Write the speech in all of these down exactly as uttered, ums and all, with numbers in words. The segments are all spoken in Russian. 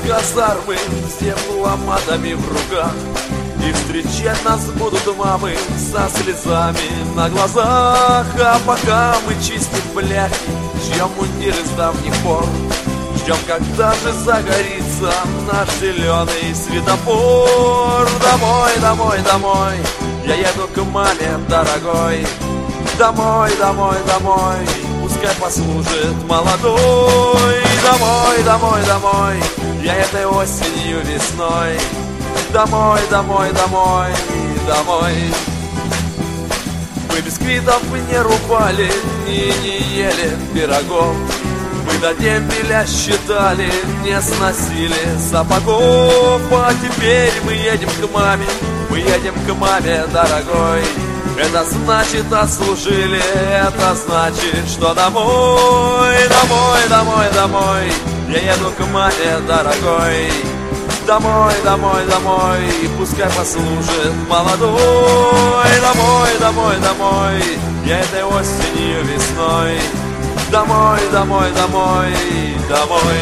казармы с дипломатами в руках, и встречать нас будут мамы со слезами на глазах. А пока мы чистим бляхи, шьем мундиры с давних пор, ждем, когда же загорится наш зеленый светофор. Домой, домой, домой, я еду к маме дорогой. Домой, домой, домой, пускай послужит молодой. Домой, домой, домой, я этой осенью весной. Домой, домой, домой, домой. Мы бисквитов не рубали и не ели пирогов, мы до дембеля считали, не сносили сапогов. А теперь мы едем к маме, мы едем к маме дорогой. Это значит отслужили, это значит, что домой. Домой, домой, домой, я еду к маме дорогой. Домой, домой, домой, пускай послужит молодой. Домой, домой, домой, я этой осенью весной. Домой, домой, домой, домой.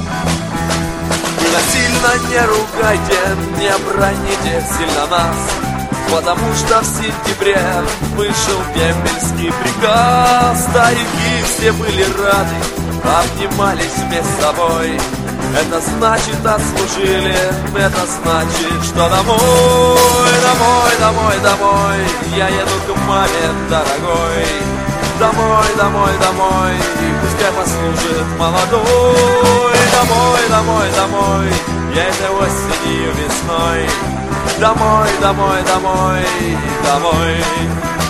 Вы насильно не ругайте, не броните сильно нас, потому что в сентябре вышел дембельский приказ. Старики все были рады, обнимались вместе с собой. Это значит отслужили, это значит, что домой. Домой, домой, домой, я еду к маме дорогой. Домой, домой, домой, пускай послужит молодой. Домой, домой, домой, я этой осенью весной. Домой, домой, домой, домой.